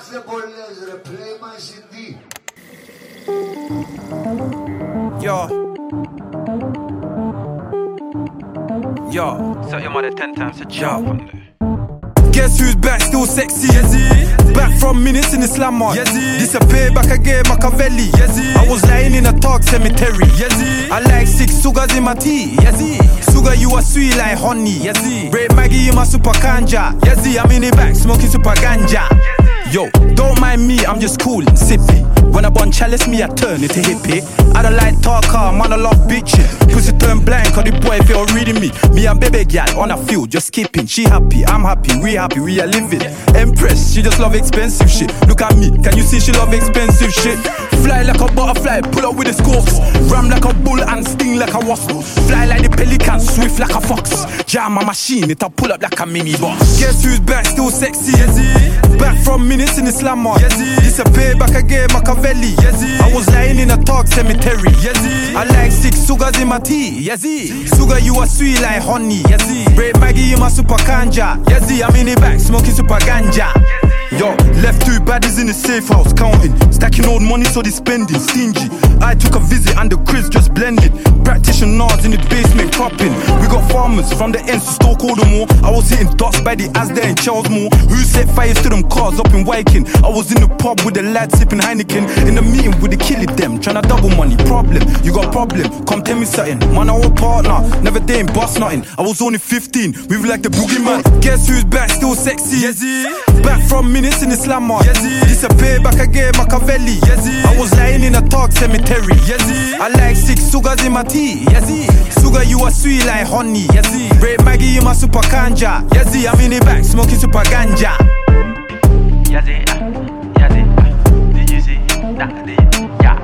Είμαστε πολλές ρε, play my CD. Yo, set your mother 10 times a job on there. Guess who's back, still sexy? Yazzie. Back from minutes in the slammer. Yazzie. Disappear back again, Machiavelli. Yazzie. I was lying in a dark cemetery. Yazzie. I like 6 sugars in my tea. Yazzie. Sugar, you are sweet like honey. Yazzie. Red Maggie in my super kanja. Yazzie, I'm in the back smoking super ganja. Yo, don't mind me, I'm just cool and sippy. When I bun chalice me, I turn into hippie. I don't like talker, man, I love bitching. Pussy turn blind, cause the boy feel reading me. Me and baby gal on a field, just skipping. She happy, I'm happy, we are living. Empress, she just love expensive shit. Look at me, can you see she love expensive shit? Fly like a butterfly, pull up with the scopes. Ram like a bull and sting like a wasp. Fly like the pelican, swift like a fox. Jam my machine, it'll pull up like a mini boss. Guess who's back, still sexy? Yazzie. Back from minutes in the slammer. Yazzie. Disappear back again, Machiavelli. Yazzie. I was lying in a dark cemetery. Yazzie. I like 6 sugars in my tea. Yazzie. Sugar, you are sweet like honey. Yazzie. Red Maggie in my super kanja. Yazzie, I'm in the back smoking super ganja. Yo, left 2 baddies in the safe house counting, stacking old money so they spending stingy. I took a visit and the Chris just blended. Practitioners in the basement cropping. We got farmers from the ends to Stoke Aldermore. I was hitting dots by the Asda in Charlesmore. Who set fires to them cars up in Wyking? I was in the pub with the lads sipping Heineken. In the meeting with the killing them, tryna double money. Problem, you got problem, come tell me something. Man, our partner, never dating, bust nothing. I was only 15, we were like the boogeyman. Guess who's back, still sexy? Yazzie. Back from minutes in the slammer. Yazzie. Disappear back again, Machiavelli. Yazzie. I was lying in a dark cemetery. Yazzie. I like 6 sugars in my tea. Yazzie. Sugar, you are sweet like honey. Yazzie. Red Maggie in my super kanja. Yazzie, I'm in the back smoking super ganja. Yazzie, Yazzie, did you see that? Yeah.